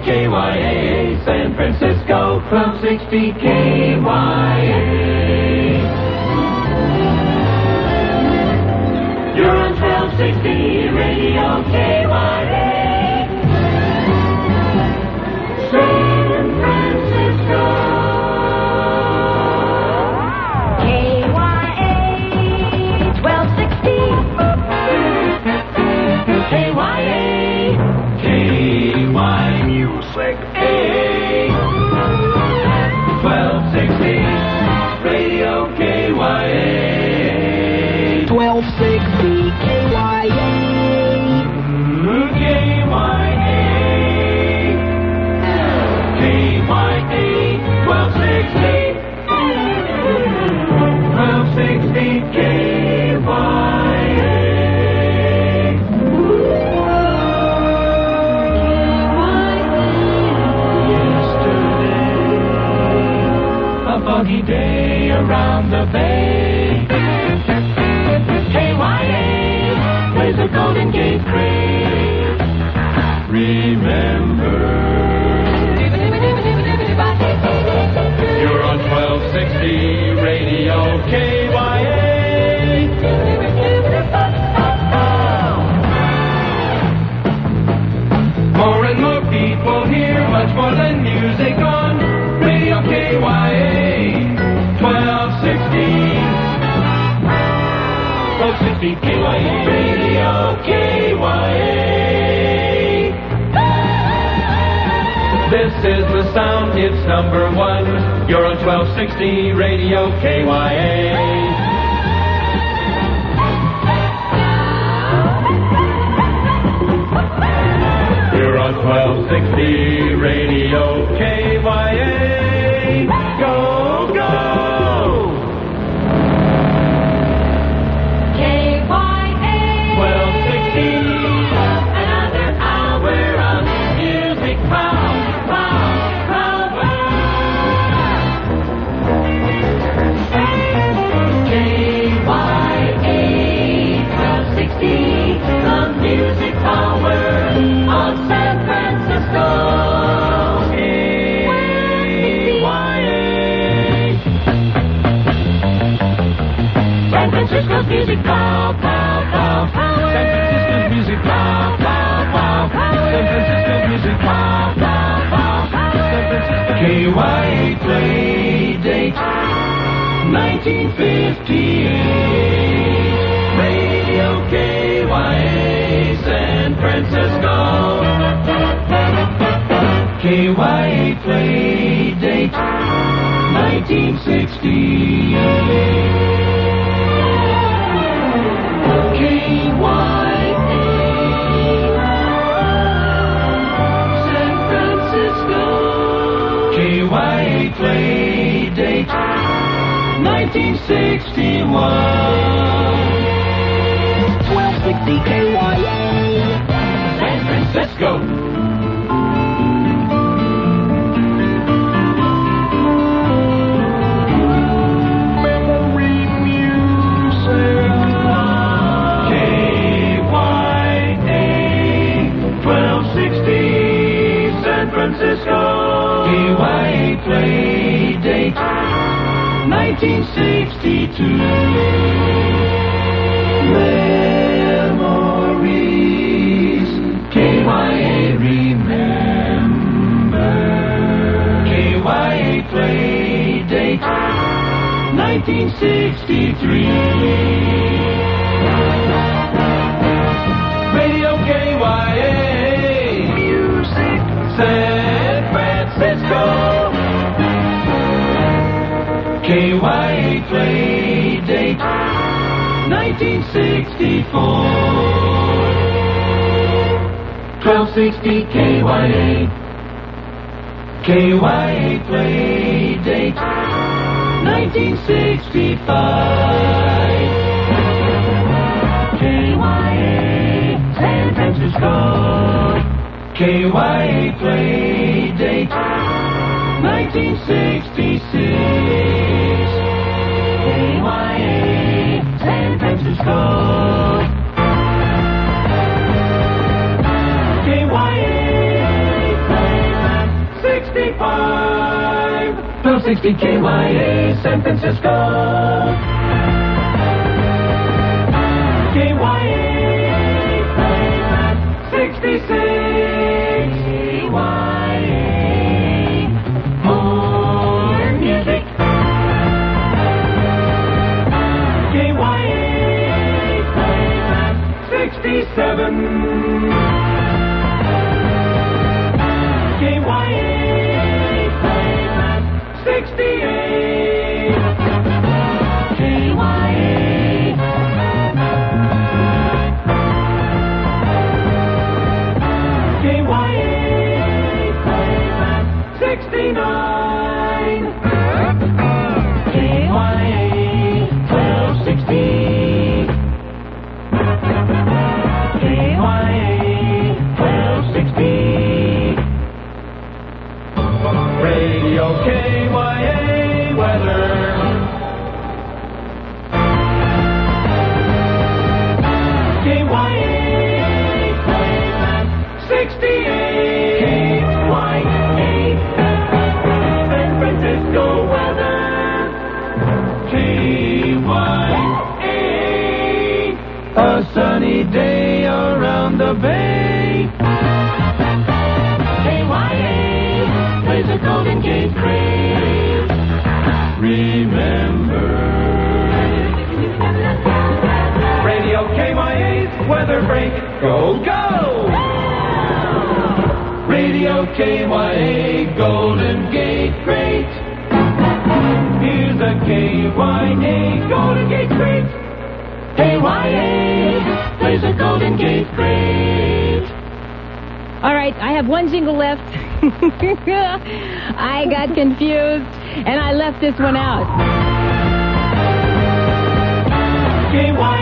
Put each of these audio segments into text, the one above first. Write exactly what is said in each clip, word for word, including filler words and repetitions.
K Y A, San Francisco, twelve sixty K Y A. You're on twelve sixty Radio K Y A. San Francisco. K Y A twelve sixty. K Y A. K Y Music A. twelve sixty Radio K Y A. twelve sixty K Y A. K Y A. K Y A. twelve sixty. twelve sixty K Y A. A foggy day around the bay. K Y A plays a Golden Gate Crane. Remember, you're on twelve sixty Radio K Y A. More and more people hear, much more than music on Radio K Y A. twelve sixty. twelve sixty K Y A. Radio K Y A. This is the sound, it's number one. You're on twelve sixty Radio K Y A. You're on twelve sixty Radio K Y A. Go, go! K Y A twelve sixty. Another hour of music power, power, power. K Y A twelve sixty. The music power of San Francisco. K Y A. San Francisco's music power, power, power, power. San Francisco's music power, power, power. San Francisco's music power, power, power. San Francisco. K Y A play date nineteen fifty-eight. Radio K Y A San Francisco. K Y A play date nineteen sixty-eight. K Y A San Francisco. K Y A play date nineteen sixty-one. twelve sixty K Y A. San Francisco. Memory music. K Y A twelve sixty San Francisco. K Y A play date nineteen sixty-two. Memories. K Y A remember. K Y A play date nineteen sixty-three. Radio K Y A Music San Francisco. K Y A play date nineteen sixty-four. twelve sixty K Y A. K Y A play date nineteen sixty-five. K Y A San Francisco. K Y A play date nineteen sixty-six. K Y A San Francisco. K Y A play sixty K Y A San Francisco. K Y A sixty-six. K Y A. More music. K Y A sixty-seven. K Y A sixty-eight. K Y A. K Y A sixty-nine. K Y A twelve sixty. K Y A twelve sixty. Radio K Y A weather. K Y A sixty-eight. K Y A San Francisco weather. K Y A a sunny day around the bay. K Y A plays a Golden Gate Crate. Remember. Radio K Y A's weather break. Go, go! Radio K Y A Golden Gate Crate. Here's a K Y A Golden Gate Crate. K Y A plays a Golden Gate Crate. All right, I have one jingle left. I got confused, and I left this one out. K Y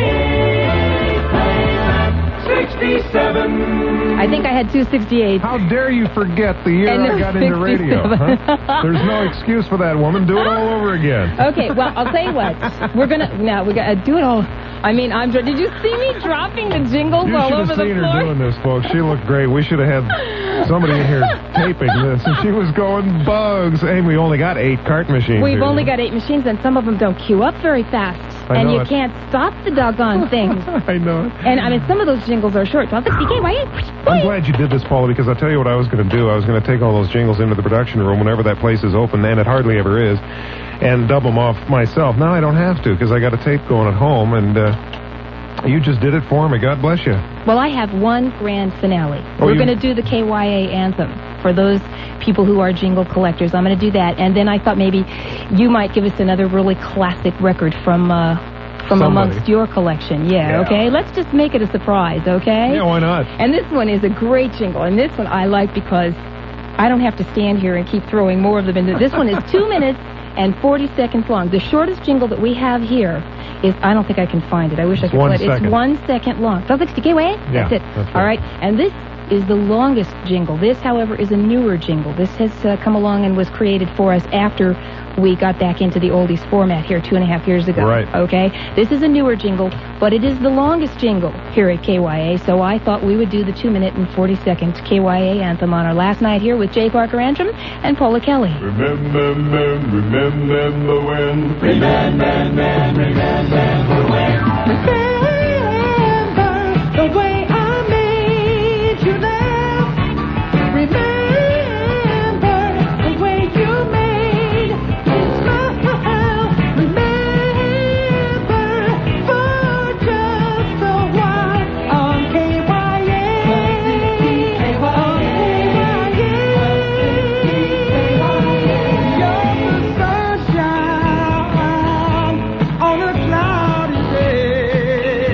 A sixty-seven. I think I had two sixty-eight. How dare you forget the year And I got into radio? Huh? There's no excuse for that, woman. Do it all over again. Okay, well, I'll tell you what. We're going to, no, we got to do it all. I mean, I'm, did you see me dropping the jingles You all should over have the seen floor? her doing this, folks. She looked great. We should have had somebody in here taping this, and she was going bugs. Hey, we only got eight cart machines. We've here. only got eight machines, and some of them don't queue up very fast. I and know you it. can't stop the doggone things. I know it. And, I mean, some of those jingles are short. twelve sixty K Y A. I'm glad you did this, Paula, because I'll tell you what I was going to do. I was going to take all those jingles into the production room whenever that place is open, and it hardly ever is, and dub them off myself. Now I don't have to, because I got a tape going at home, and uh, you just did it for me. God bless you. Well, I have one grand finale. Oh, We're you- going to do the K Y A anthem for those people who are jingle collectors. I'm going to do that. And then I thought maybe you might give us another really classic record from uh, from Somebody. amongst your collection. Yeah, Yeah. okay? Let's just make it a surprise, okay? Yeah, why not? And this one is a great jingle. And this one I like because I don't have to stand here and keep throwing more of them into. This one is two minutes and forty seconds long. The shortest jingle that we have here is, I don't think I can find it. I wish I It's could one play it. second. It's one second long. twelve sixty K Y A? Yeah, That's it. that's All right. right. And this is the longest jingle. This, however, is a newer jingle. This has uh, come along and was created for us after we got back into the oldies format here two and a half years ago. Right. Okay? This is a newer jingle, but it is the longest jingle here at K Y A, so I thought we would do the two minute and forty second K Y A anthem on our last night here with Jay Parker Antrim and Paula Kelly. Remember, remember when. Remember, remember, remember when. Remember the way I made you laugh. Remember the way you made me smile. Remember for just a while on K Y A. On K Y A. You're the sunshine on a cloudy day.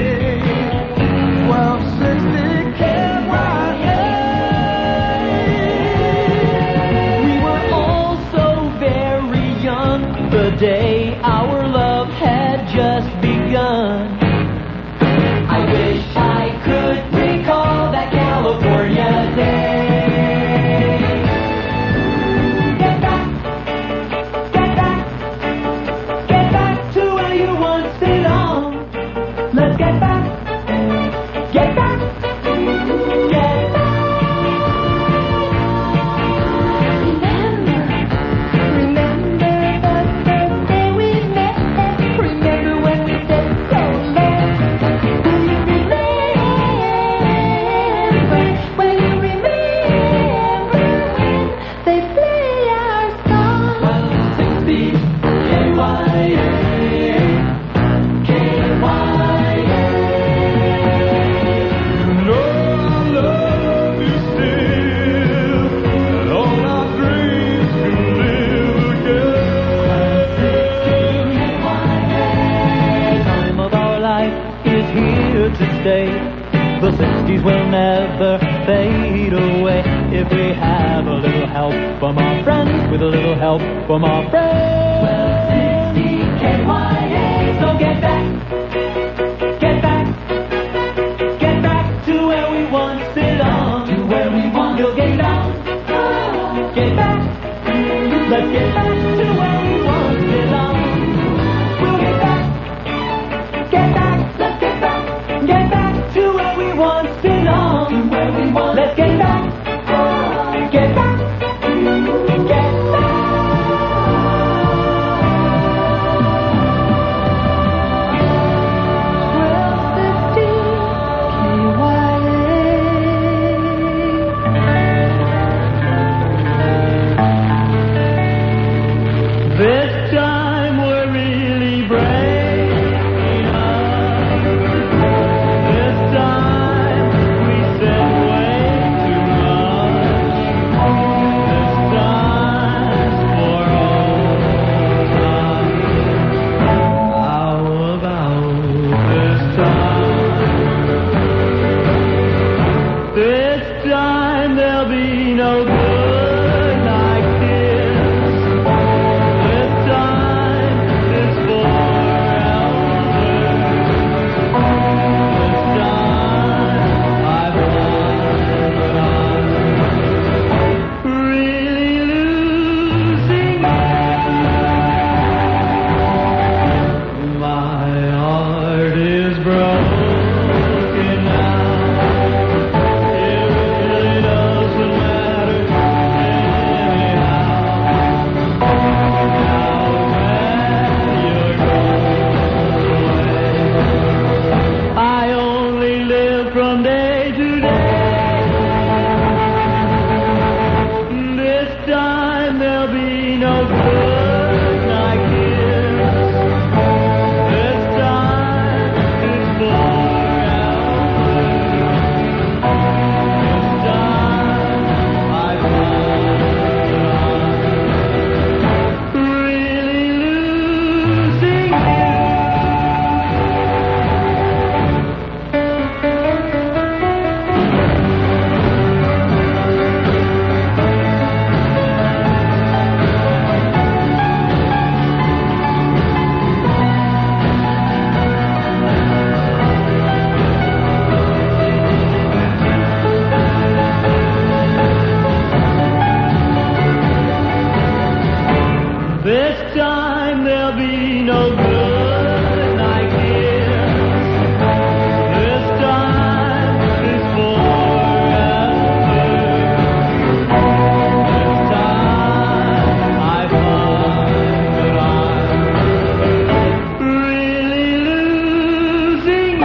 fade away if we have a little help from our friends, with a little help from our friends. twelve sixty K Y A, so get back, get back, get back to where we once belonged, to where we once You'll get down, get back, let's get back to where we once belonged. We'll get back, get back, let's get back, get back to where we once belonged, to where we once Let's get back, get back, get back. This time we're really breaking up. This time we said way too much. This time's for all time. How about this time? This time there'll be no good night kiss. This time is forever. This time I've won, but I'm really losing. My heart is broken now. It really doesn't matter anyhow. I only live from day to day. This time there'll be no good night kiss. This time it's forever. This time I've won. Really losing you. This time there'll be no good night kiss. This time is forever. This time I've won, but I'm really losing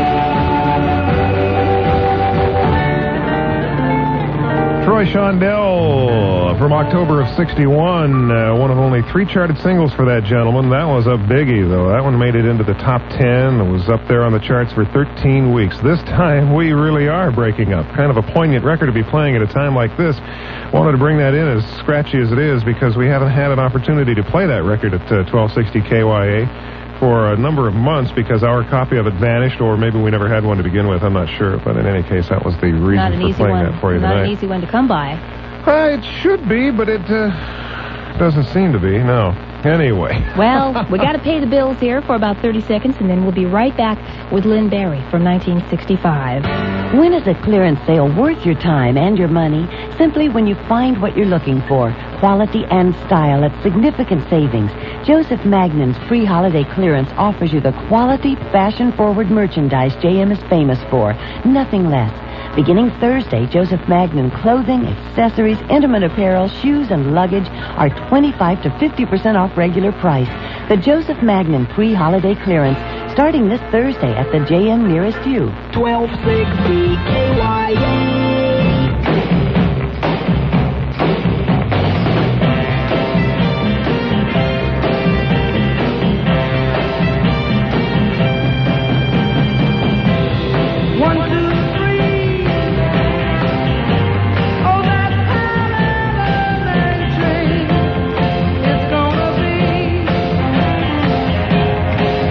Troy Shondell from October of sixty-one, uh, one of only three charted singles for that gentleman. That was a biggie, though. That one made it into the top ten. It was up there on the charts for thirteen weeks. This time, we really are breaking up. Kind of a poignant record to be playing at a time like this. Wanted to bring that in, as scratchy as it is, because we haven't had an opportunity to play that record at uh, twelve sixty K Y A for a number of months because our copy of it vanished, or maybe we never had one to begin with. I'm not sure. But in any case, that was the reason Not an for easy playing one. that for you Not tonight. an easy one to come by. Uh, it should be, but it uh, doesn't seem to be, no. Anyway. Well, we got to pay the bills here for about thirty seconds, and then we'll be right back with Lynn Barry from nineteen sixty-five. When is a clearance sale worth your time and your money? Simply when you find what you're looking for. Quality and style at significant savings. Joseph Magnan's pre-holiday clearance offers you the quality, fashion-forward merchandise J M is famous for. Nothing less. Beginning Thursday, Joseph Magnan clothing, accessories, intimate apparel, shoes, and luggage are twenty-five to fifty percent off regular price. The Joseph Magnan pre-holiday clearance starting this Thursday at the J M nearest you. twelve sixty K Y A.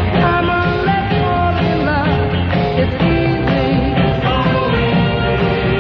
It's easy.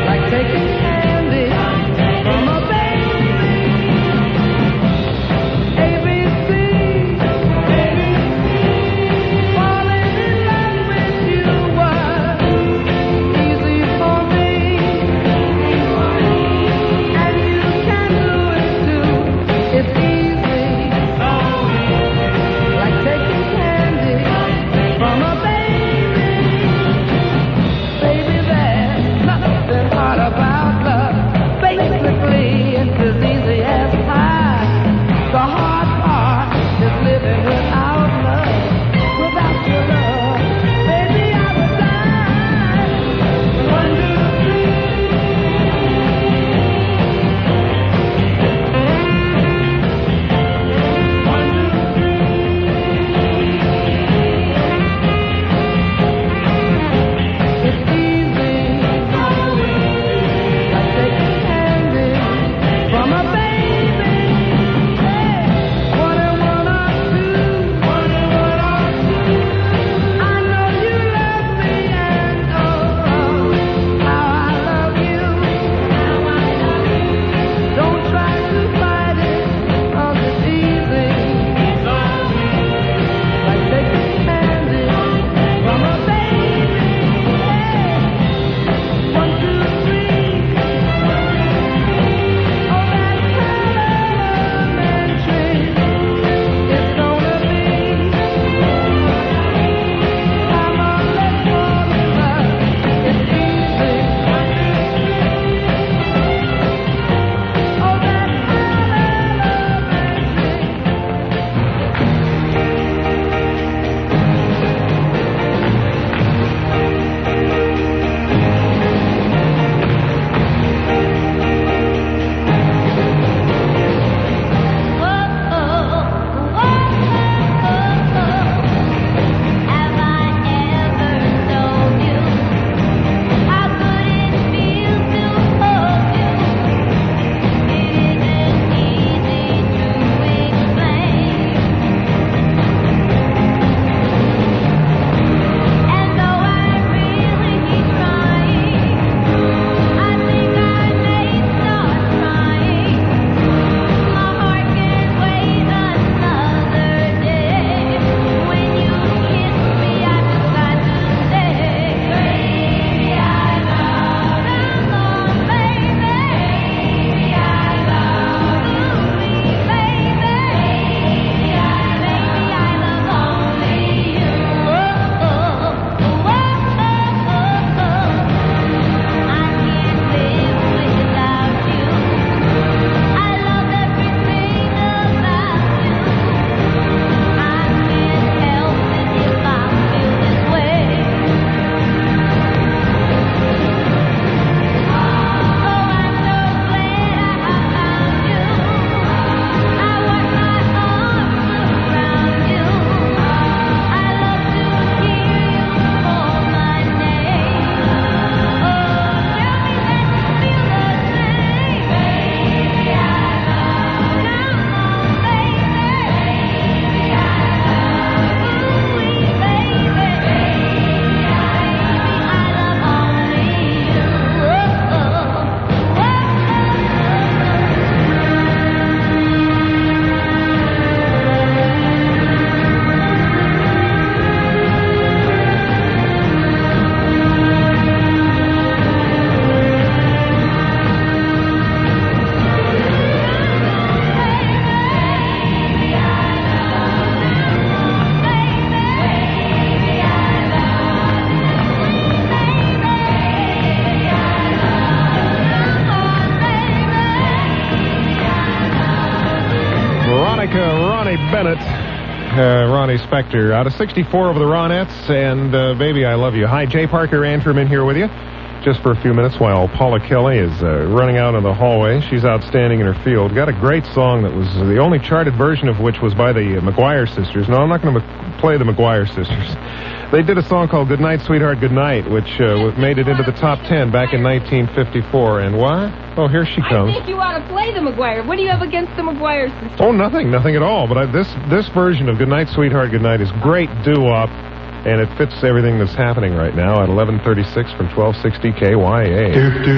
Monica, Ronnie Bennett, uh, Ronnie Spector, out of sixty-four over the Ronettes, and uh, Baby, I Love You. Hi, Jay Parker Antrim in here with you, just for a few minutes while Paula Kelly is uh, running out in the hallway. She's outstanding in her field. Got a great song that was the only charted version of which was by the uh, McGuire Sisters. No, I'm not going to m- play the McGuire Sisters. They did a song called Good Night, Sweetheart, Good Night, which uh, made it into the top ten back in nineteen fifty-four. And what? Oh, here she comes. I think you ought to play the McGuire. What do you have against the McGuire Sisters? Oh, nothing, nothing at all. But I, this this version of Good Night, Sweetheart, Good Night is great doo-wop, and it fits everything that's happening right now at eleven thirty-six from twelve sixty K Y A.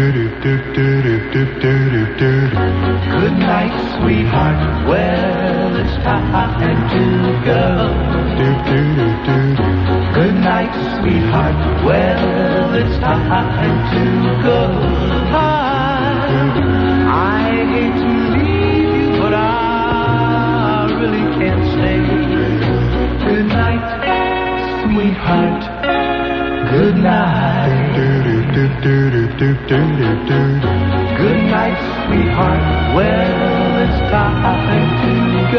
Good night, sweetheart. Well, it's time to go. Good night, sweetheart. Well, it's time to go. I hate to leave you, but I really can't stay. Good night, sweetheart. Good night. Good night, sweetheart. Well, it's time to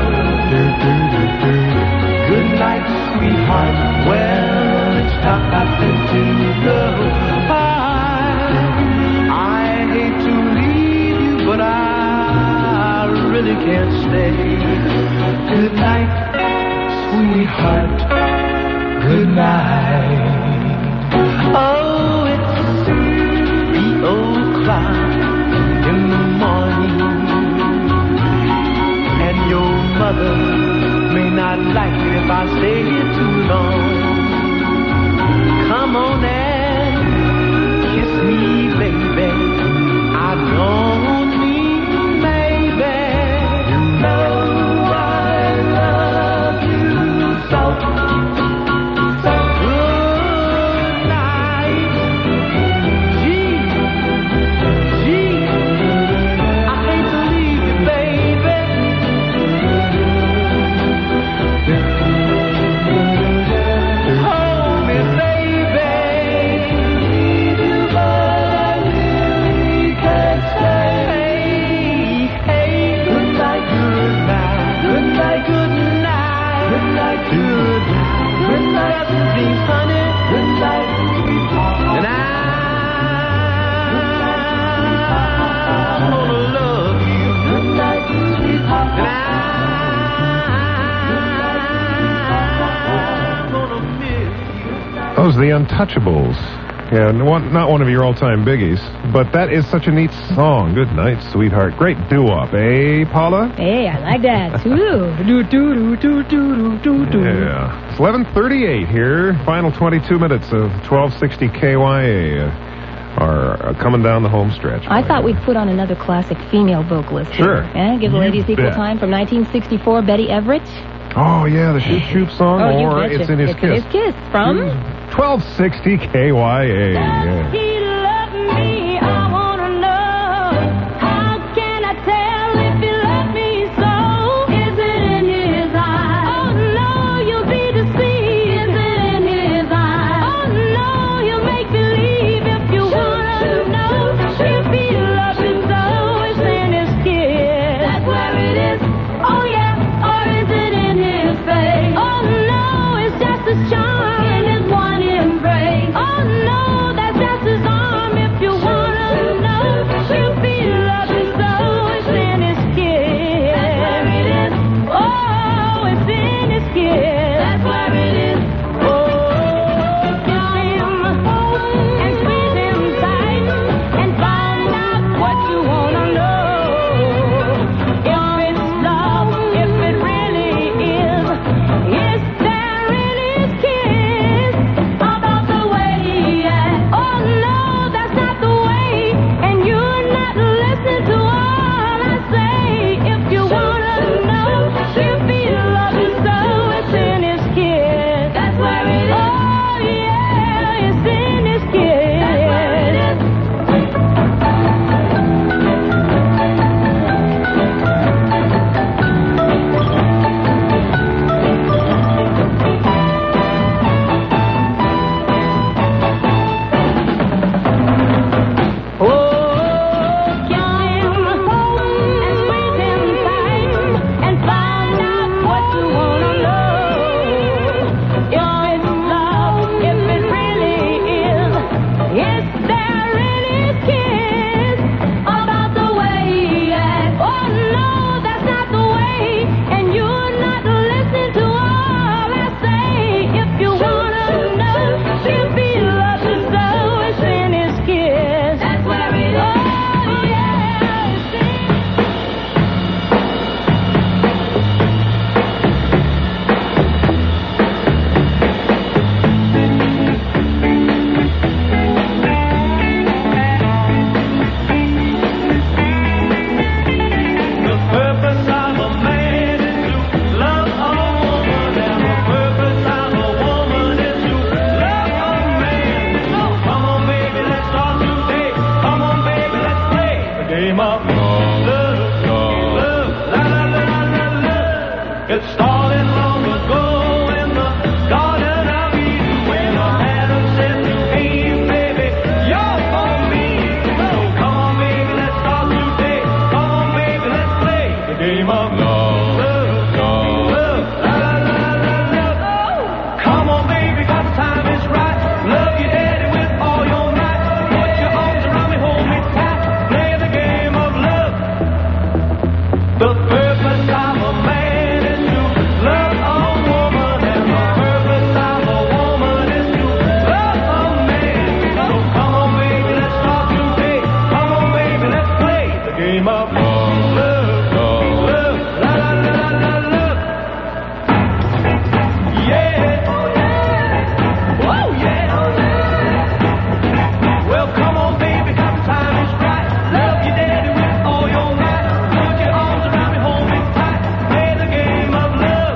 go. Good night, sweetheart. Well, it's time to go. I, I hate to leave you, but I really can't stay. Good night, sweetheart. Good night. Oh, it's three o'clock in the morning, and your mother may not like it if I stay here too long. Come on and kiss me, baby. I don't mean maybe. You know I love you so. Those are the Untouchables. Yeah, one, not one of your all-time biggies, but that is such a neat song. Good night, sweetheart. Great doo-wop, eh, Paula? Hey, I like that, too. do, do, do, do, do, do, do. Yeah. It's eleven thirty-eight here. Final twenty-two minutes of twelve sixty K Y A uh, are uh, coming down the home stretch. I thought we'd put on another classic female vocalist. Sure. Here. Eh? Give the You ladies equal bet. time from nineteen sixty-four, Betty Everett. Oh, yeah, the Shoot Shoot song, Oh, you or betcha. It's in His it's Kiss. in His Kiss. From? twelve sixty K Y A. Yeah. He loved me, I wanna know. How can I tell if he loved me so? Is it in his eyes? Oh no, you'll be deceived. Is it in his eyes? Oh no, you'll make believe if you wanna know. If he loves you so, it's in his kiss. That's where it is. Oh yeah, or is it in his face? Oh no, it's just a charm in his one embrace. Oh no, that's just his game of love, love, love, la la la la la love. It started long ago in the Garden of Eden when Adam said to Eve, baby, you're for me. So come on, baby, let's start today. Come on, baby, let's play the game of love, love, love, la la la la love. Come on, baby, 'cause time is right. Love you, daddy, with all your might. Put your arms around me, hold me tight. Play the game of love. The purpose of a man is to love a woman, and the purpose of a woman is to love a man. So come on, baby, let's start today. Come on, baby, let's play the game of love, love, love, la la la la love. Yeah, oh yeah, oh yeah. Well, come on, baby, 'cause time is right. Love you, daddy, with all your might. Put your arms around me, hold me tight. Play the game of love.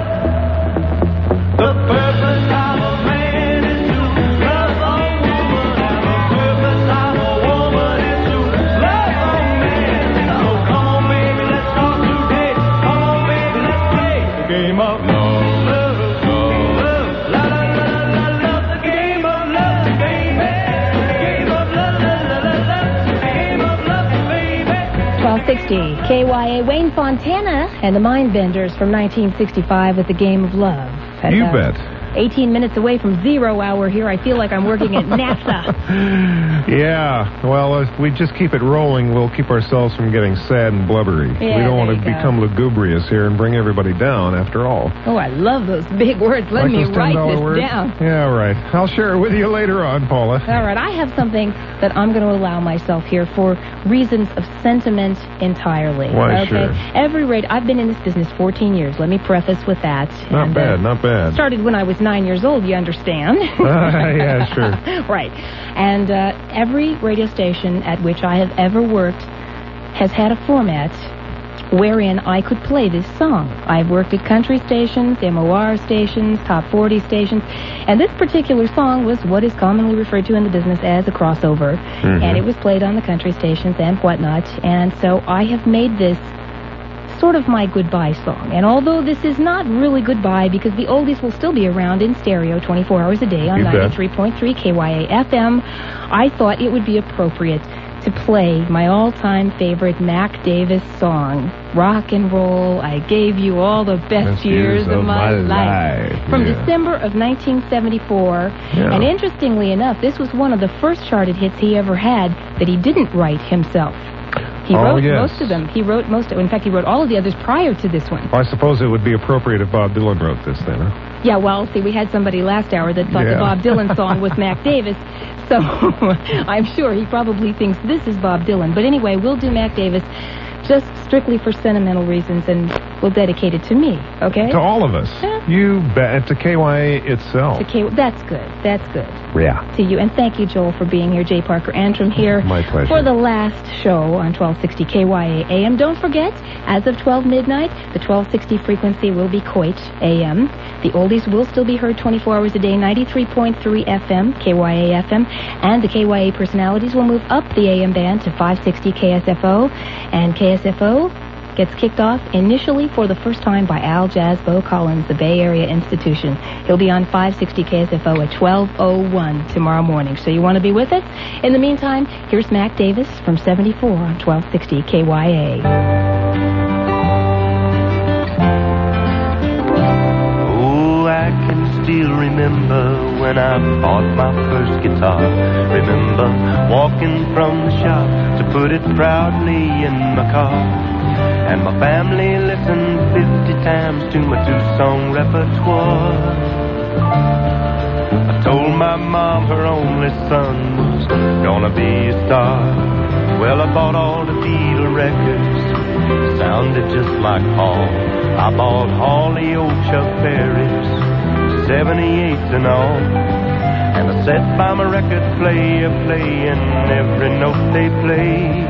The purpose of a man is to love a woman, and the purpose of a woman is to love a man. So come on, baby, let's start today. Come on, baby, let's play the game of love, love, love, la la la la love. The game of love, baby. The game of love, la la la la. The game of love, baby. twelve sixty K Y A, Wayne Fontana and the Mindbenders from nineteen sixty-five with the Game of Love. At You about bet. eighteen minutes away from zero hour here. I feel like I'm working at NASA. Yeah, well, if we just keep it rolling, we'll keep ourselves from getting sad and blubbery. Yeah, we don't want there to you go. become lugubrious here and bring everybody down, after all. Oh, I love those big words. Let Like me those write ten dollar this words? down. Yeah, right. I'll share it with you later on, Paula. All right, I have something that I'm going to allow myself here for reasons of sentiment entirely. Why, okay? sure. Every rate, I've been in this business fourteen years. Let me preface with that. Not And, bad, uh, not bad. Started when I was nine years old, you understand. Yeah, sure. Right. And uh, every radio station at which I have ever worked has had a format wherein I could play this song. I've worked at country stations, M O R stations, top forty stations, and this particular song was what is commonly referred to in the business as a crossover, Mhm. and it was played on the country stations and whatnot, and so I have made this sort of my goodbye song. And although this is not really goodbye because the oldies will still be around in stereo twenty-four hours a day on You bet. ninety-three point three K Y A F M, I thought it would be appropriate to play my all-time favorite Mac Davis song, Rock and Roll, I Gave You All the Best, years, of My, life. From yeah. December of nineteen seventy-four. Yeah. And interestingly enough, this was one of the first charted hits he ever had that he didn't write himself. He Oh, wrote yes. most of them. He wrote most of In fact, he wrote all of the others prior to this one. I suppose it would be appropriate if Bob Dylan wrote this then, huh? Yeah, well, see, we had somebody last hour that thought the Yeah. Bob Dylan song was Mac Davis, so I'm sure he probably thinks this is Bob Dylan. But anyway, we'll do Mac Davis just strictly for sentimental reasons, and we'll dedicate it to me, okay? To all of us. Yeah. You bet. To K Y A itself. Okay, that's good. That's good. Yeah. To you, and thank you, Joel, for being here. Jay Parker Antrim here. My pleasure. For the last show on twelve sixty K Y A A M. Don't forget, as of twelve midnight, the twelve sixty frequency will be Coit A M. The oldies will still be heard twenty-four hours a day, ninety-three point three F M, K Y A F M, and the K Y A personalities will move up the A M band to five sixty K S F O, and K S F O gets kicked off initially for the first time by Al Jasbo Collins, the Bay Area institution. He'll be on five sixty K S F O at twelve oh one tomorrow morning. So you want to be with us? In the meantime, here's Mac Davis from seventy-four on twelve sixty K Y A. Oh, I can still remember when I bought my first guitar. Remember walking from the shop to put it proudly in my car. And my family listened fifty times to my two-song repertoire. I told my mom her only son was gonna be a star. Well, I bought all the Beatle records, sounded just like Paul. I bought all the old Chuck Berry's, seventy-eights and all. And I sat by my record player playing every note they played.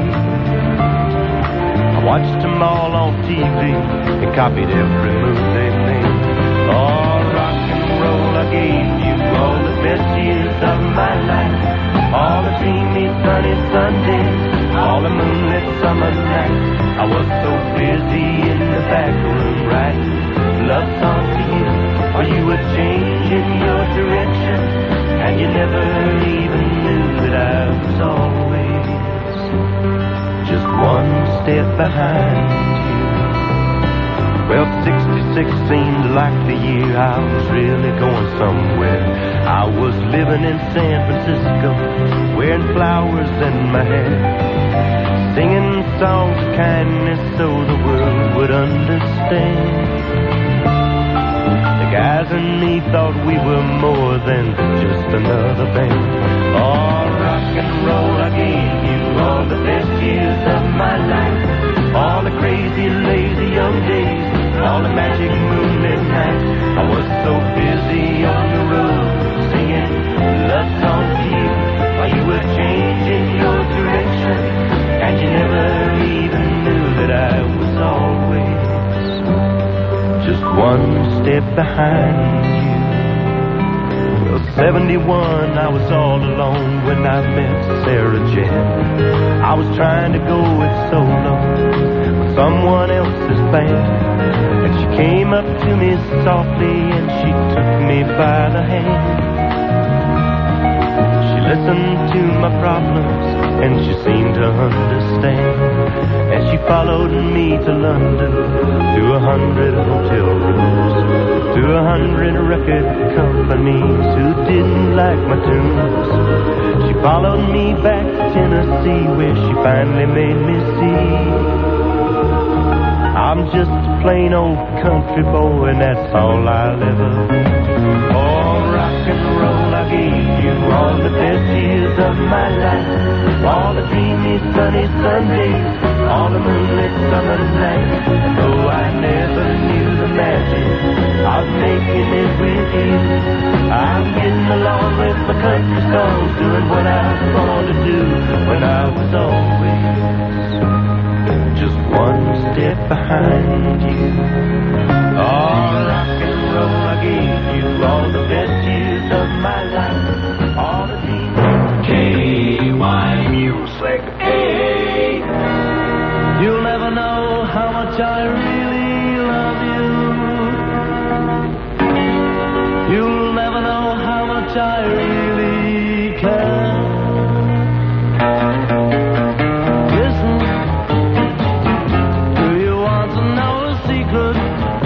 I watched them all on T V and copied every move they made. Oh, rock and roll, I gave you all the best years of my life. All the dreamy sunny Sundays, all all the moonlit summer nights. I was so busy in the back room writing love songs to you, or you were changing your direction, and you never even knew that I was always just one step behind you. Well, sixty-six seemed like the year I was really going somewhere. I was living in San Francisco, wearing flowers in my hair, singing songs of kindness so the world would understand. The guys and me thought we were more than just another band. All rock and roll, I gave you all the best years of my life, all the crazy, lazy young days, all the magic moonlit nights. I was so busy on the road singing love songs to you, while you were changing your direction, and you never even knew that I was always just one step behind you. Well, seventy-one, I was all alone when I met Sarah Jane. I was trying to go it solo with someone else's band, and she came up to me softly and she took me by the hand. She listened to my problems and she seemed to understand, and she followed me to London, through a hundred hotel rooms, through a hundred record companies who didn't like my tunes. She followed me back to Tennessee, where she finally made me see I'm just a plain old country boy, and that's all I'll ever be. Oh, rock and roll, I gave you all the best years of my life, all the dreamy, sunny Sundays, all the moonlit summer nights. And though I never knew the magic of making it with you, I'm getting along with my country songs, doing what I was born to do when I was always just one step behind you. Oh, rock and roll, I gave you all the best years of my life, all the dreams. K Y Music eight. You'll never know how much I really love you. You'll never know how much I really care. Listen, do you want to know a secret?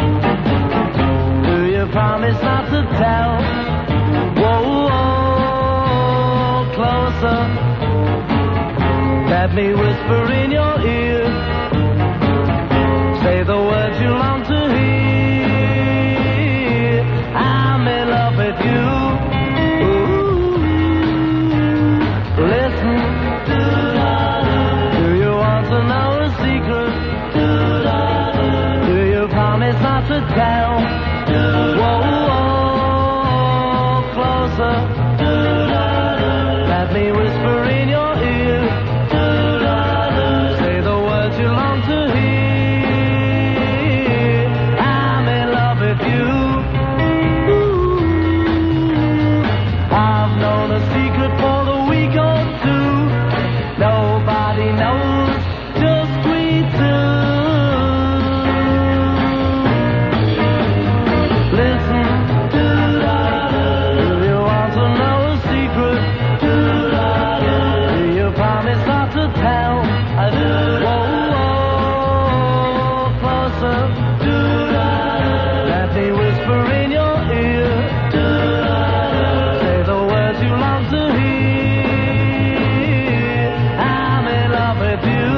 Do you promise not to tell? Whoa, whoa, closer. Let me whisper in your ear. Say the words you long to hear. I'm in love with you. Ooh. Listen. Do you want to know a secret? Do you promise not to tell? Whoa, whoa, closer. Let me whisper in your ear. Say the words you long to hear. I'm in love with you. I've known a secret for the week or two. Nobody knows, just we two. Listen, do you want to know a secret? Do you promise not to tell? I do. Whoa, whoa, closer. Let me whisper in your ear. Say the words you long to hear. I'm in love with you.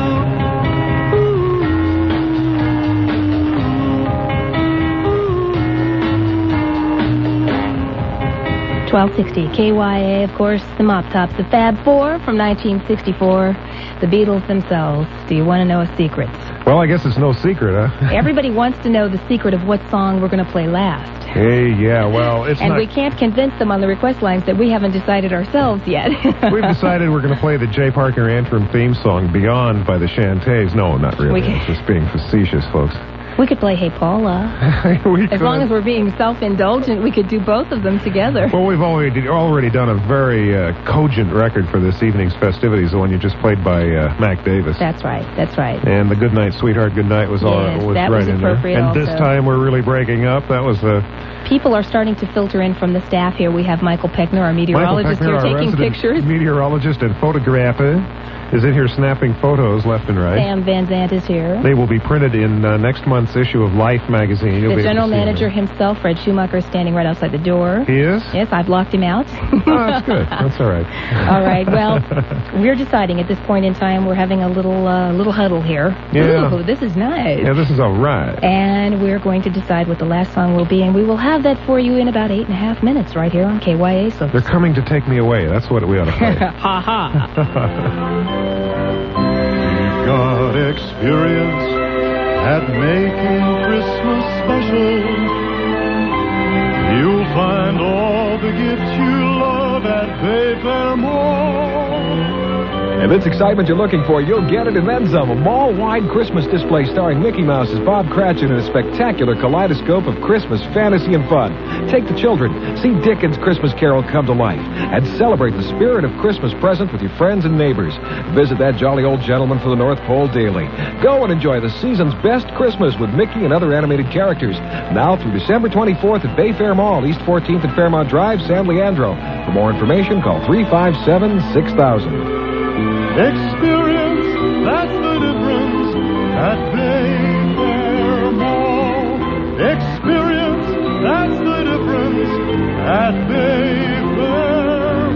twelve sixty K Y A, of course, the Mop Tops, the Fab Four from nineteen sixty-four, the Beatles themselves. Do you want to know a secret? Well, I guess it's no secret, huh? Everybody wants to know the secret of what song we're going to play last. Hey, yeah, well, it's And not... we can't convince them on the request lines that we haven't decided ourselves yet. We've decided we're going to play the Jay Parker Antrim theme song, Beyond by the Shantays. No, not really. We can- It's just being facetious, folks. We could play Hey Paula. we As could. long as we're being self-indulgent, we could do both of them together. Well, we've already already done a very uh, cogent record for this evening's festivities, the one you just played by uh, Mac Davis. That's right. That's right. And the Good Night, Sweetheart, Good Night was all Yes, was that right was in there. appropriate And this also. time we're really breaking up. That was the People are starting to filter in from the staff here. We have Michael Peckner, our meteorologist, Michael Peckner, here our taking resident pictures. meteorologist and photographer, is in here snapping photos left and right. Sam Van Zandt is here. They will be printed in uh, next month's issue of Life magazine. You'll The be able general to see them. manager himself, Fred Schumacher, is standing right outside the door. He is? Yes, I've locked him out. Oh, that's good. That's all right. All right. Well, we're deciding at this point in time. We're having a little uh, little huddle here. Yeah. Ooh, this is nice. Yeah, this is all right. And we're going to decide what the last song will be, and we will have that for you in about eight and a half minutes right here on K Y A. So They're coming to take me away. That's what we ought to play. ha ha. Got experience at making Christmas special. You'll find all the gifts you love at Bayfair Mall. If it's excitement you're looking for, you'll get it and then some. A mall-wide Christmas display starring Mickey Mouse as Bob Cratchit in a spectacular kaleidoscope of Christmas fantasy and fun. Take the children, see Dickens' Christmas Carol come to life, and celebrate the spirit of Christmas present with your friends and neighbors. Visit that jolly old gentleman for the North Pole daily. Go and enjoy the season's best Christmas with Mickey and other animated characters. Now through December twenty-fourth at Bayfair Mall, East fourteenth and Fairmont Drive, San Leandro. For more information, call three five seven, six thousand. Experience, that's the difference at Bayfair Mall. Experience, that's the difference at Bayfair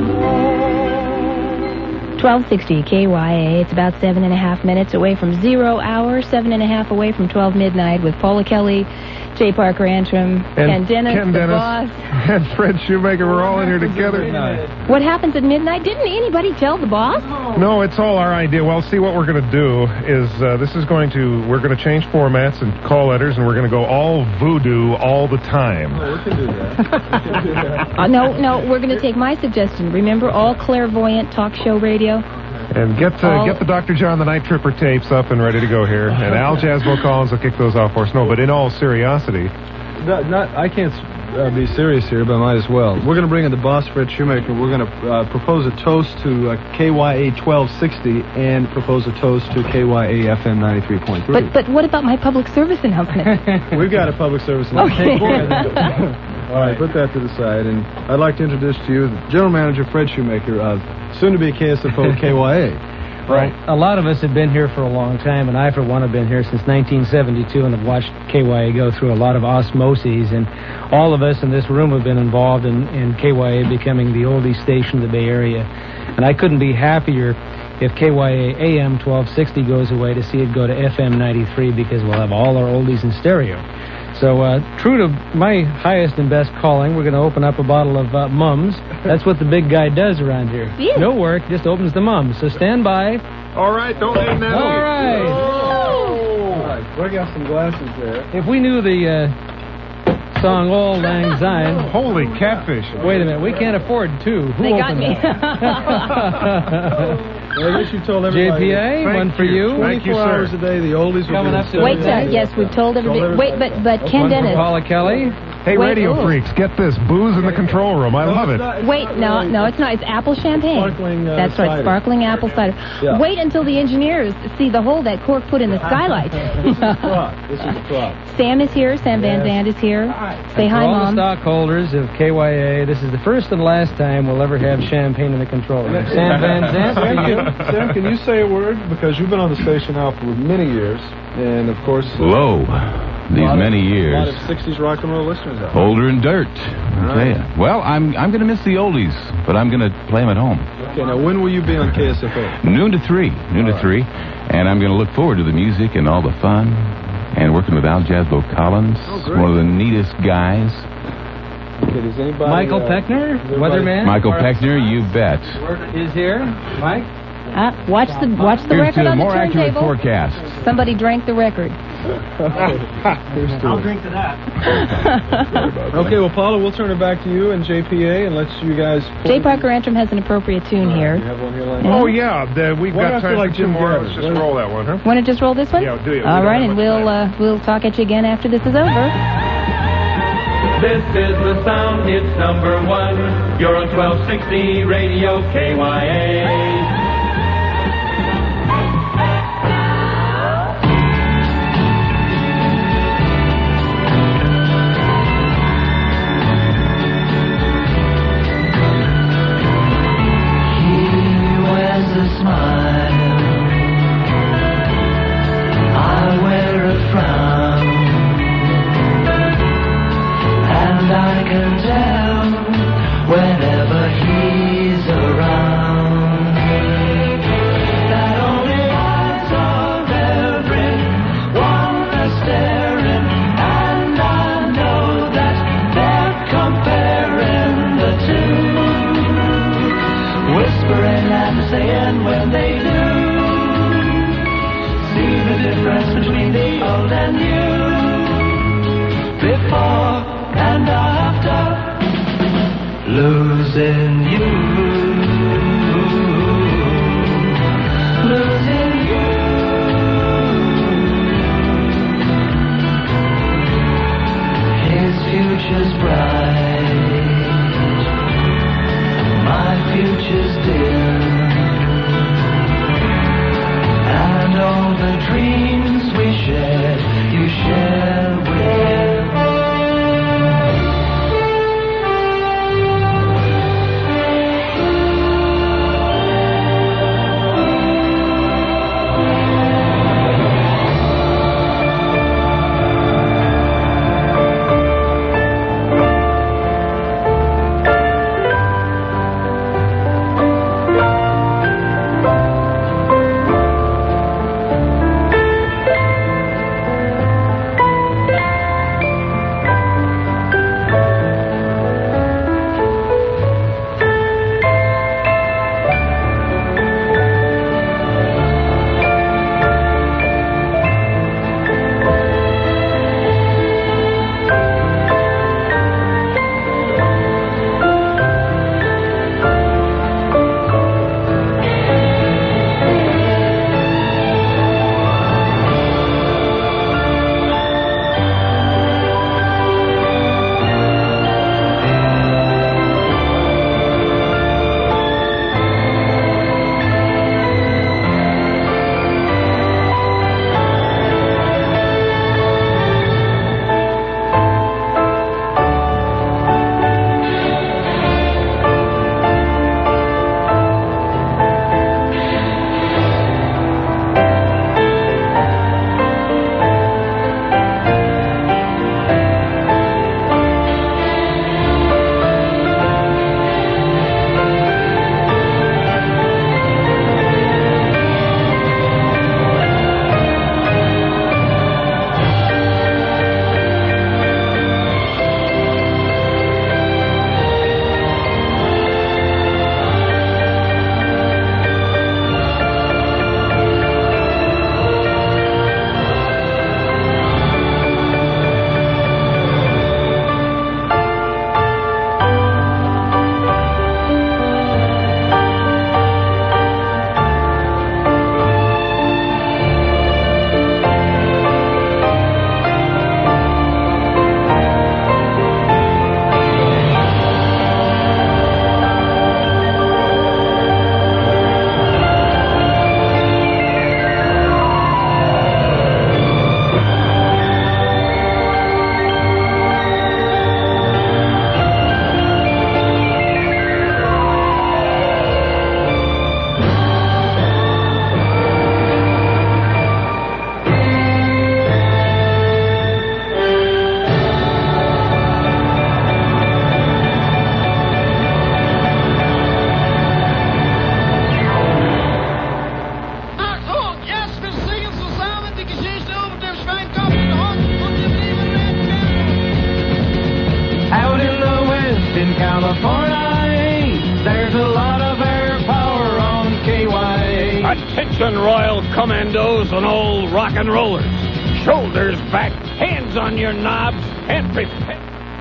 Mall. twelve sixty K Y A. It's about seven and a half minutes away from zero hour, seven and a half away from twelve midnight with Paula Kelly, J. Parker Antrim, Ken Dennis, Ken the Dennis boss. and Fred Shoemaker. We're all in here together. What happens at midnight? Didn't anybody tell the boss? No, it's all our idea. Well, see, what we're going to do is uh, this is going to, we're going to change formats and call letters, and we're going to go all voodoo all the time. Oh, we can do that. We can do that. Uh, no, no, we're going to take my suggestion. Remember, all clairvoyant talk show radio? And get uh, All- get the Doctor John the Night Tripper tapes up and ready to go here. And Al Jasbo Collins will kick those off for us. No, but in all seriousity, Not, not, I can't uh, be serious here, but I might as well. We're going to bring in the boss, Fred Shoemaker. We're going to uh, propose a toast to uh, K Y A twelve sixty and propose a toast to K Y A F M ninety-three point three. But but what about my public service announcement? We've got a public service Okay. announcement. All right, put that to the side. And I'd like to introduce to you the General Manager, Fred Shoemaker, of soon-to-be K S F O K Y A. Right. A lot of us have been here for a long time, and I, for one, have been here since nineteen seventy-two and have watched K Y A go through a lot of osmoses, and all of us in this room have been involved in, in K Y A becoming the oldie station of the Bay Area. And I couldn't be happier if K Y A A M twelve sixty goes away to see it go to F M ninety-three, because we'll have all our oldies in stereo. So, uh, true to my highest and best calling, we're going to open up a bottle of uh, Mums. That's what the big guy does around here. Yeah. No work, just opens the Mums. So stand by. all right, don't name that. All right. All right, bring out some glasses there. If we knew the uh, song Auld Lang Syne. Holy catfish! Wait a minute, we can't afford two. Who They got opened me. that? Well, I guess you told J everybody. P A, Thank one for you. you. Thank you, twenty-four sir. hours a day, the oldies will Coming be up to Wait, sir. Okay. Yes, we've told everybody. Wait, but but Ken One for Dennis. Paula Kelly. Hey, Wait, radio ooh. freaks, get this booze in the control room. I love it. Wait, no, no, it's not. It's apple champagne. Sparkling, uh, That's right, cider. sparkling apple cider. Yeah. Wait until the engineers see the hole that cork put in the skylight. This is a prop. This is a prop. Sam is here. Sam Van Zandt is here. Say For hi, all Mom. the stockholders of K Y A, this is the first and last time we'll ever have champagne in the control room. Sam Van Zandt, for Sam, you. can, Sam, can you say a word? Because you've been on the station now for many years, and of course, uh, Lo, these a lot of- many a years, lot of sixties rock and roll listeners out there. older and dirt. I tell ya. Well, I'm I'm going to miss the oldies, but I'm going to play them at home. Okay, now when will you be on K S F O? Noon to three, noon to three, and I'm going to look forward to the music and all the fun, and working with Al Jasbo Collins, Oh, great. one of the neatest guys. Okay, does anybody? Michael uh, Peckner, everybody- weatherman. Michael Peckner, you bet. is here. Mike? Uh, watch the watch the Here's record to on the more accurate turntable. forecasts. Somebody drank the record. I'll drink to that. Okay, well, Paula, we'll turn it back to you and J P A and let you guys... J. Parker Antrim has an appropriate tune Uh, here. you have one here, Len? Oh, yeah. The, we've Why got don't I time feel like for two Jim more. Gaddis? Let's just What- roll that one, huh? Want to just roll this one? Yeah, do it. We All don't right, have and much we'll uh, we'll talk at you again after this is over. This is the sound hits number one. You're on twelve sixty Radio K Y A. Whenever he's around, that only eyes of everyone are staring, and I know that they're comparing the two, whispering and saying when they do, see the difference between the old and new, before and after. Losing you, losing you. His future's bright, my future's dim, and all the dreams we shared, you share with. Attention, Royal Commandos and all rock and rollers. shoulders back, hands on your knobs, and prepare.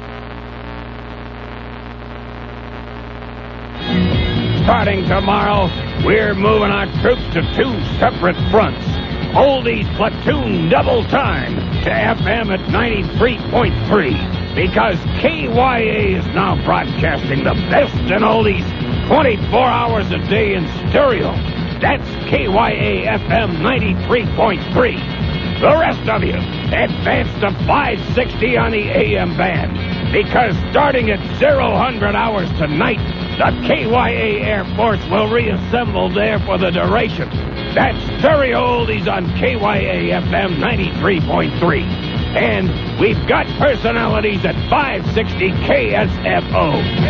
Starting tomorrow, we're moving our troops to two separate fronts. Oldies platoon double time to F M at ninety-three point three because K Y A is now broadcasting the best in oldies twenty-four hours a day in stereo. That's K Y A F M ninety-three point three. The rest of you, advance to five sixty on the A M band because starting at zero hundred hours tonight, the K Y A Air Force will reassemble there for the duration. That's stereo oldies on K Y A F M ninety-three point three. And we've got personalities at five sixty K S F O.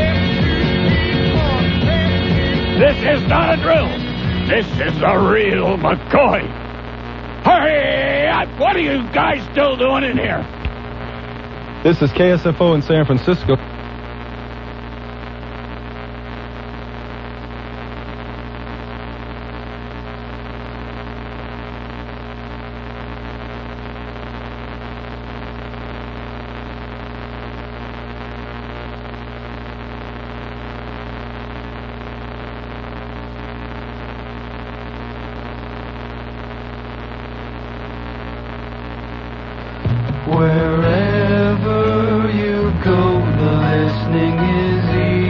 This is not a drill. This is the real McCoy. Hurry up! What are you guys still doing in here? This is K S F O in San Francisco. Wherever you go, the listening is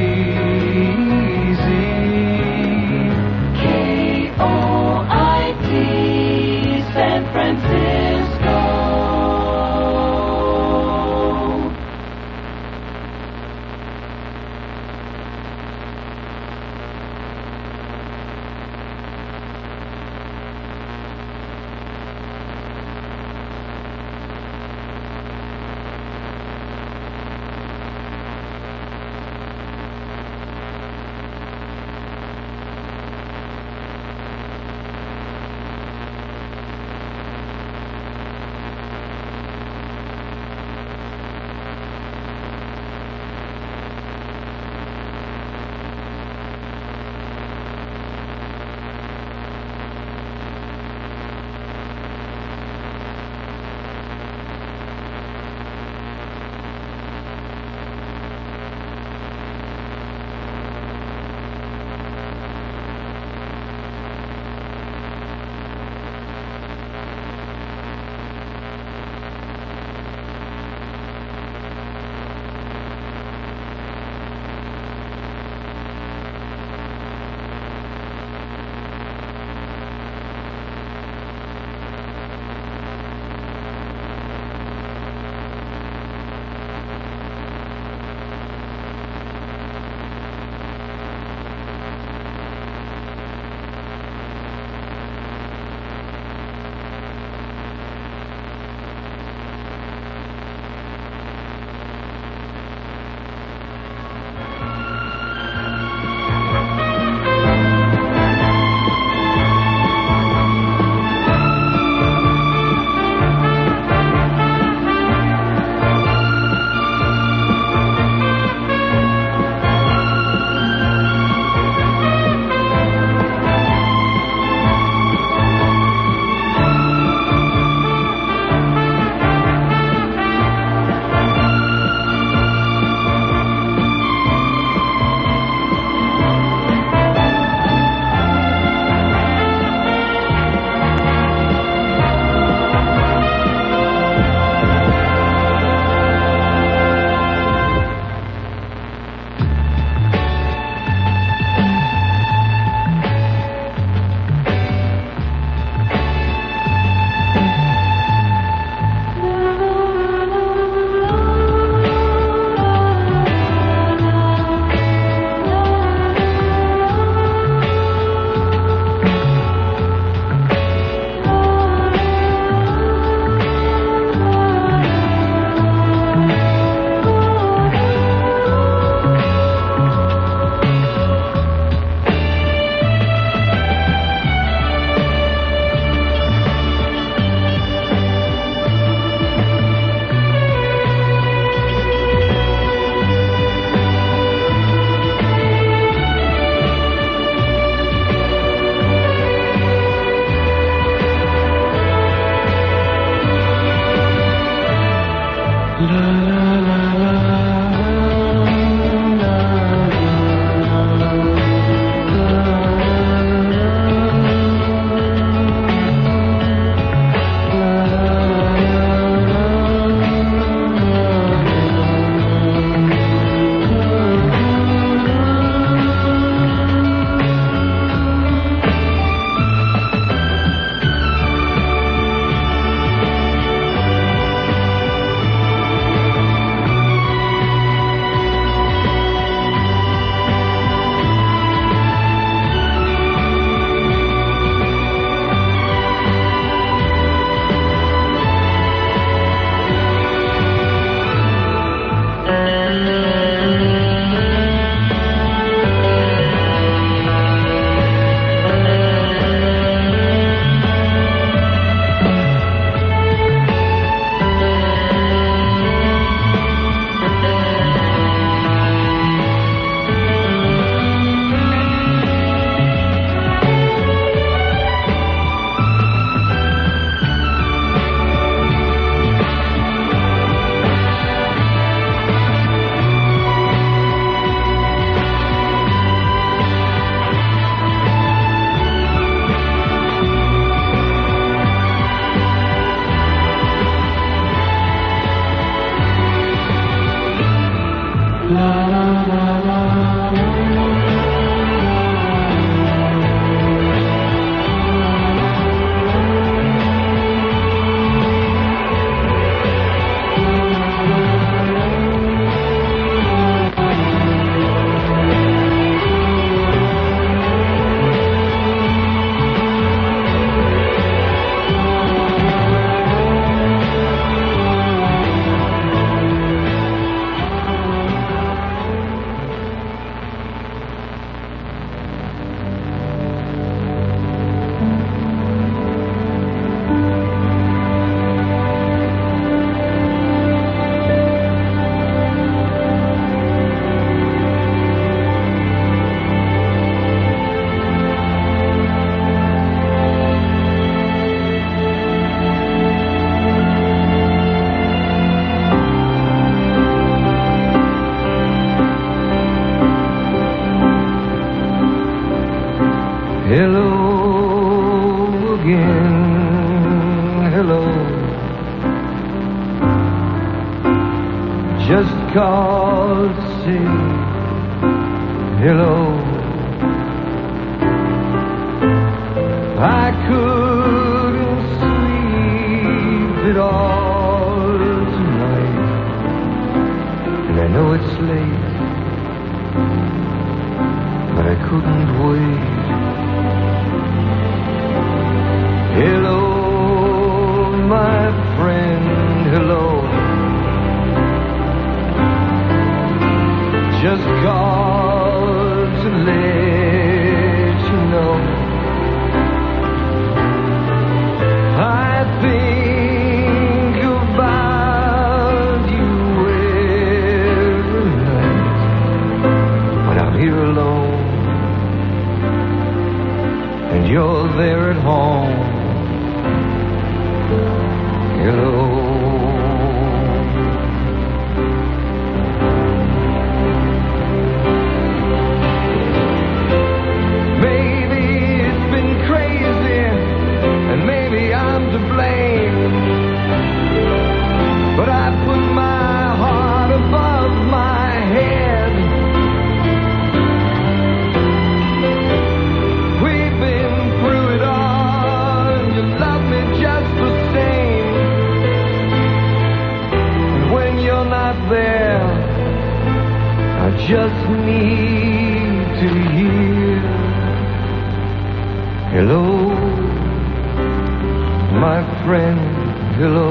easy. K O I T, San Francisco. say hello. I couldn't sleep at all tonight, and I know it's late, but I couldn't wait. Hello, my friend, hello. Just called to let you know I think about you every night when I'm here alone and you're there at home. Hello. But I put my heart above my head. We've been through it all, and you love me just the same. And when you're not there, I just need to hear hello, my friend, hello.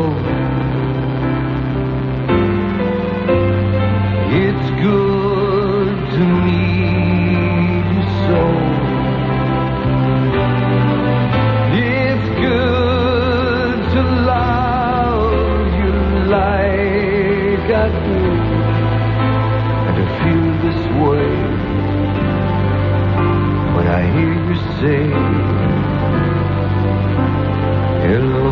It's good to meet you so. It's good to love you like I do, and to feel this way when I hear you say hello.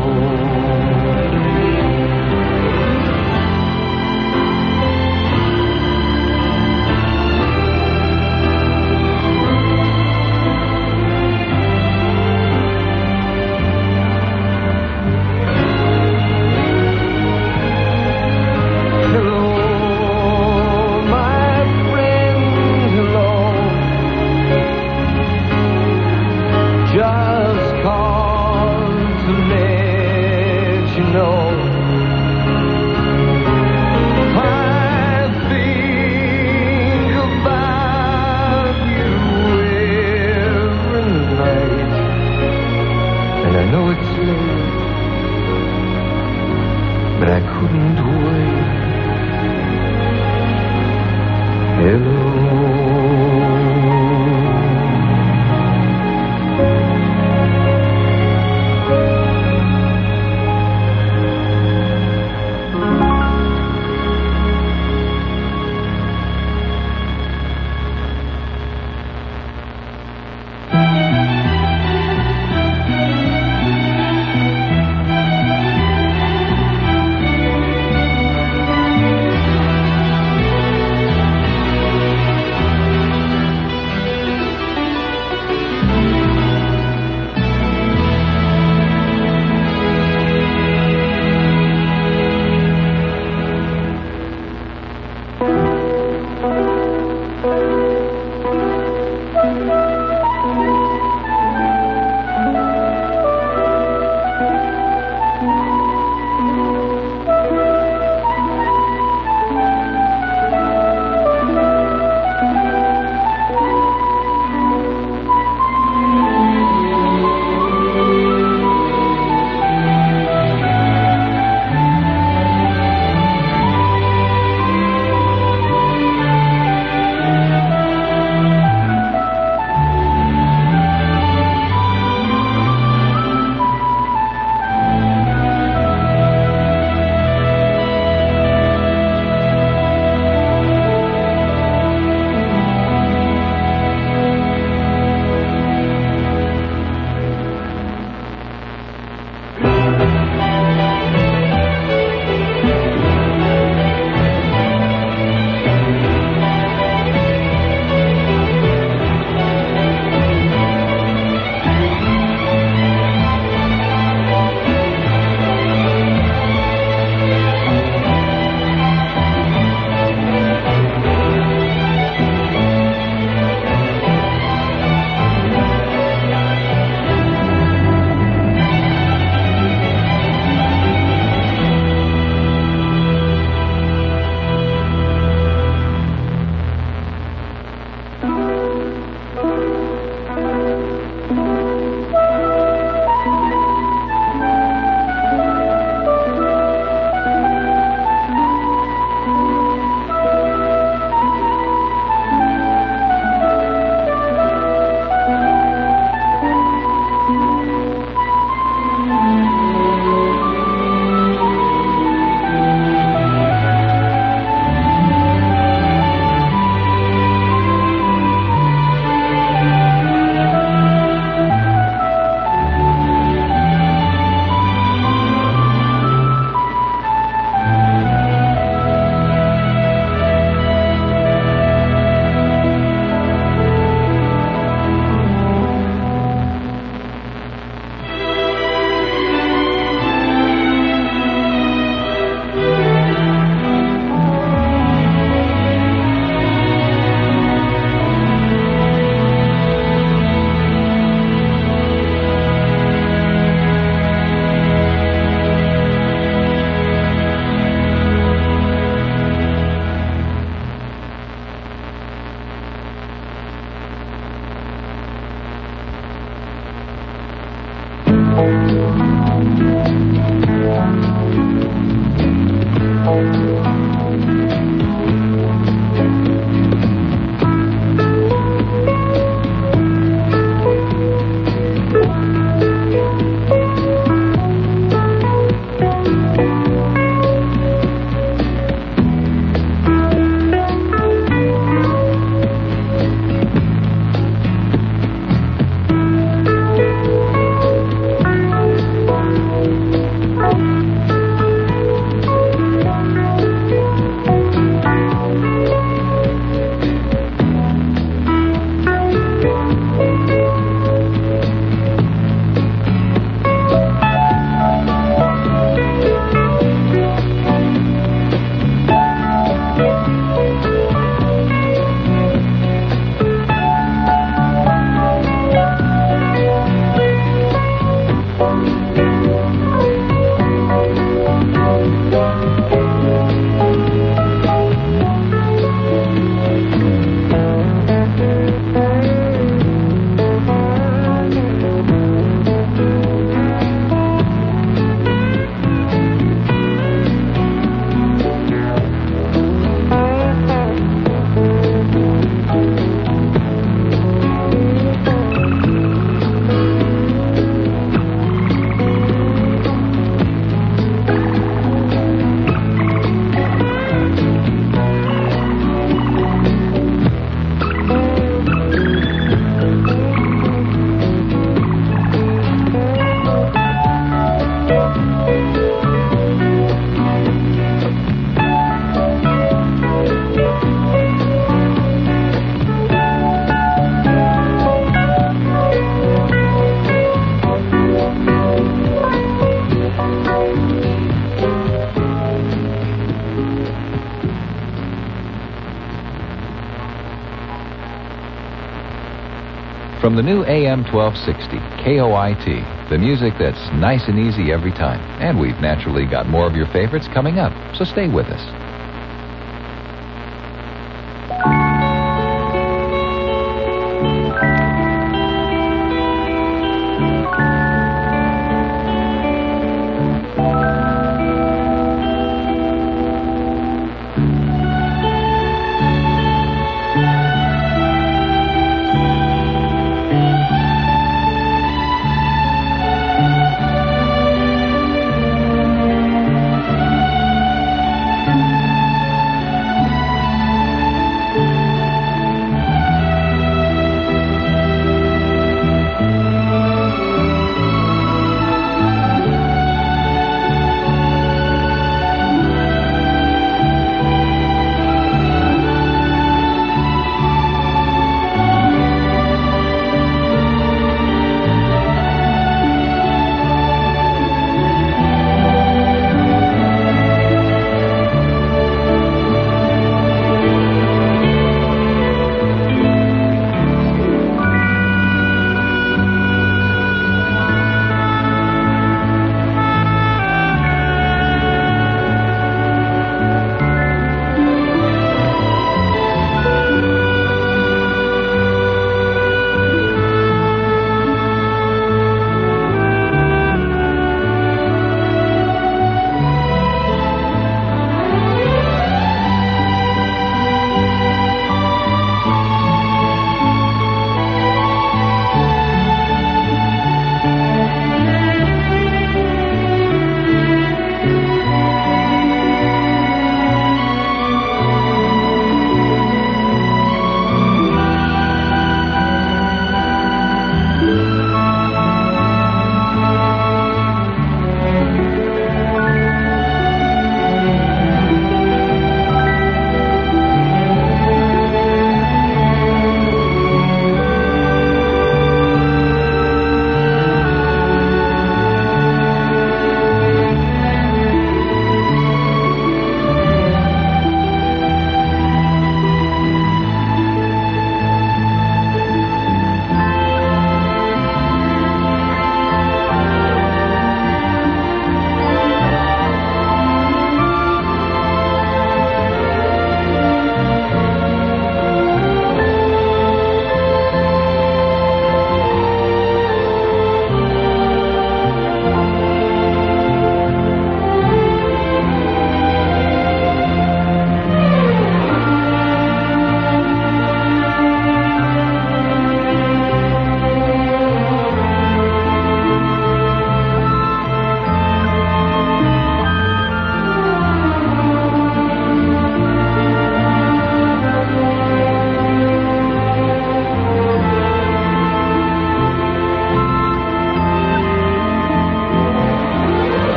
But I couldn't wait. Hello. From the new A M twelve sixty, K O I T, the music that's nice and easy every time. And we've naturally got more of your favorites coming up, so stay with us.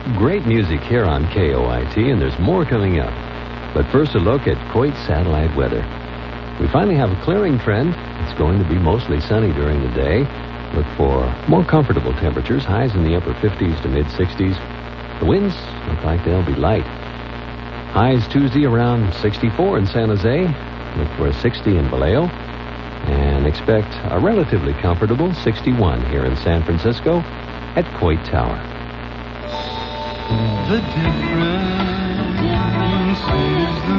Great music here on K O I T, and there's more coming up. But first, a look at Coit satellite weather. We finally have a clearing trend. It's going to be mostly sunny during the day. Look for more comfortable temperatures, highs in the upper fifties to mid-sixties. The winds look like they'll be light. Highs Tuesday around sixty-four in San Jose. Look for a sixty in Vallejo. And expect a relatively comfortable sixty-one here in San Francisco at Coit Tower. The difference is the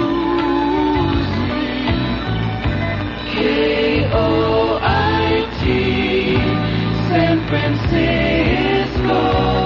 music. K O I T, San Francisco.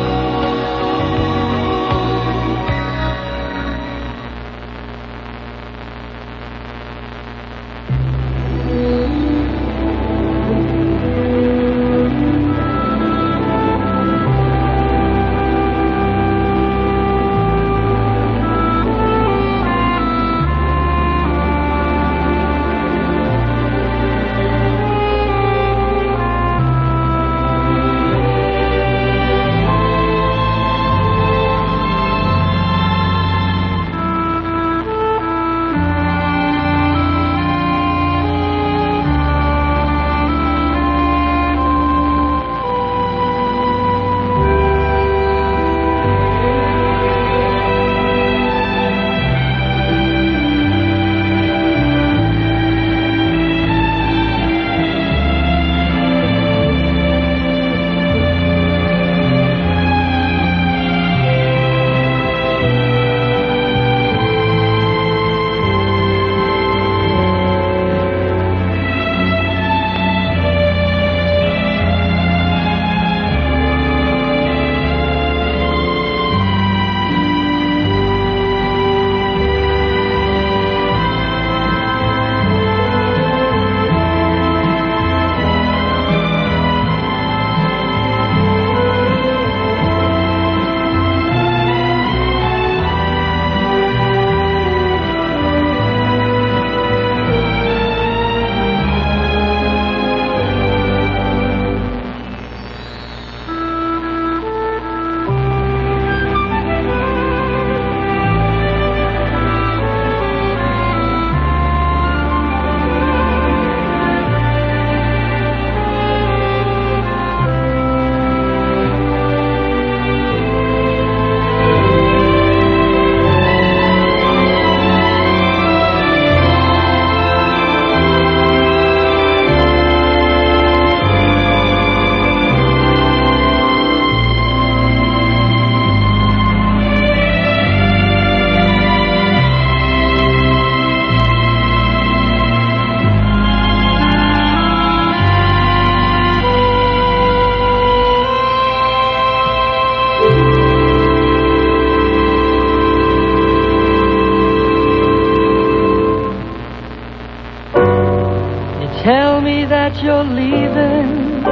That you're leaving,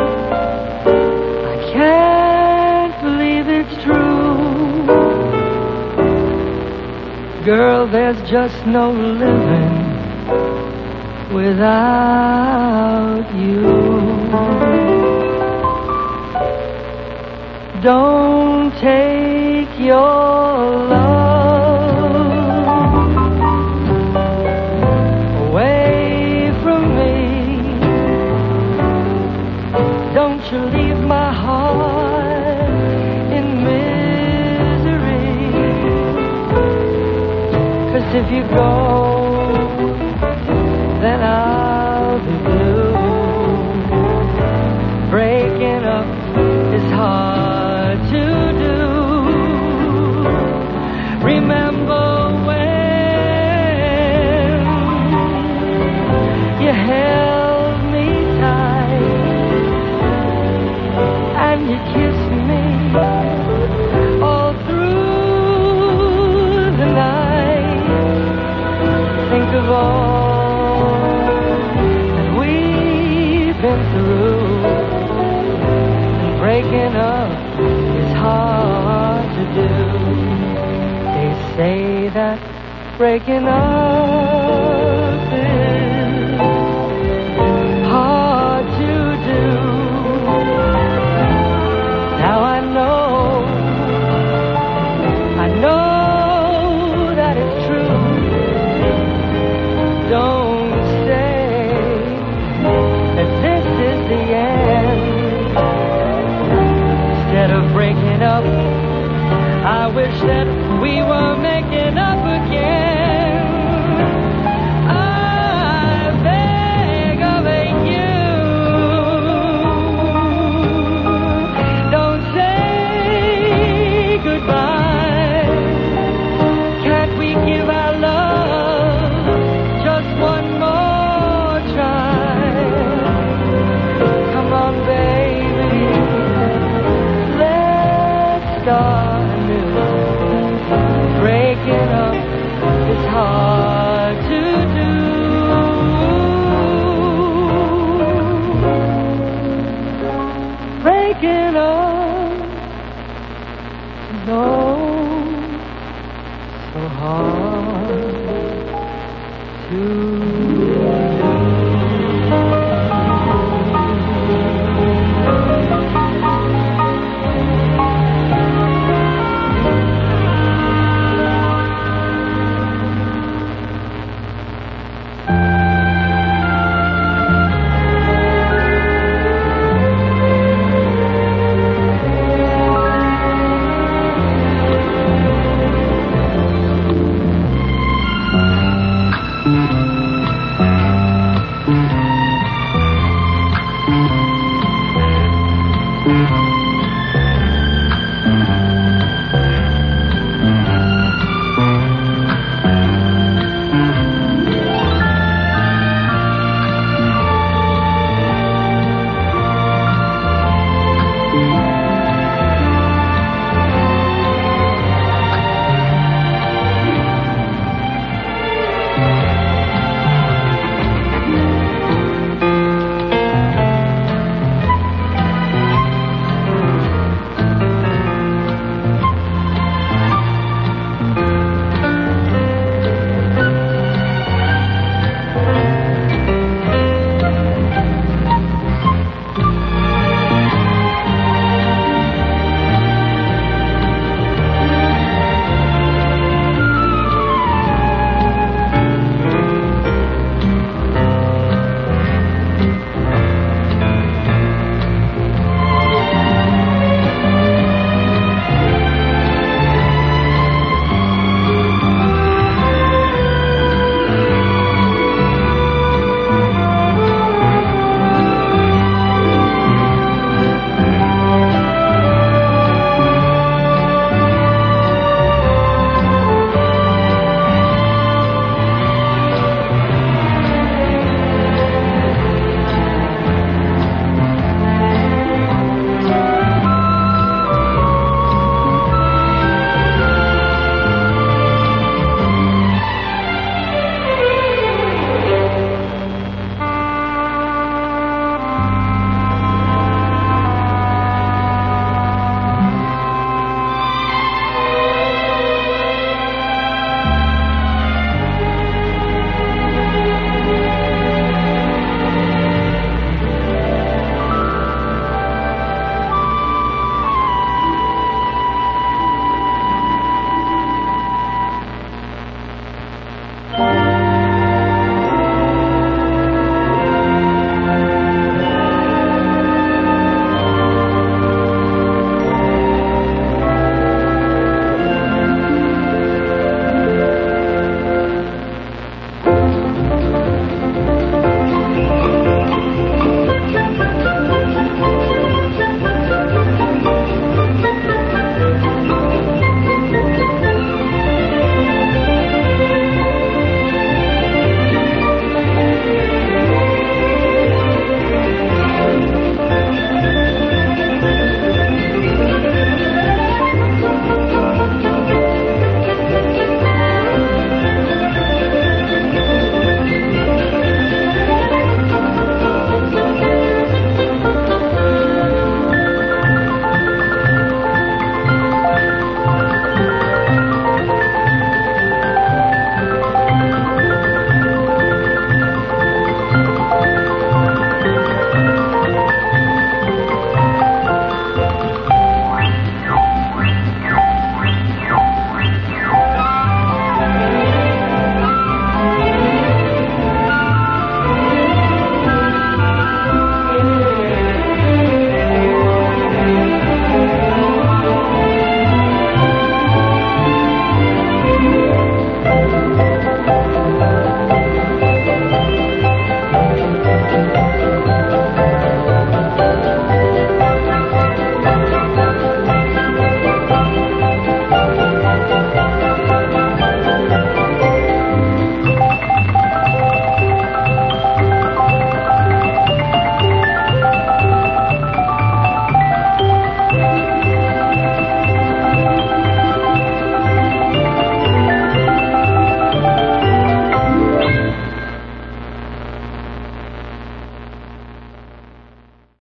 I can't believe it's true. Girl, there's just no living without you. Don't take your love away from me. Don't you leave my heart in misery. 'Cause if you go, then I'll be blue. Breaking up is hard to do. Remember when you held me tight and you kissed me all through the night. Think of all that we've been through. And breaking up is hard to do. They say that breaking up is hard to do. Now I know breaking up. I wish that we were making up again. I beg of you, don't say goodbye. Can't we give our love just one more try? Come on, baby, let's start anew. Breaking up is hard to do. Breaking up is oh so hard to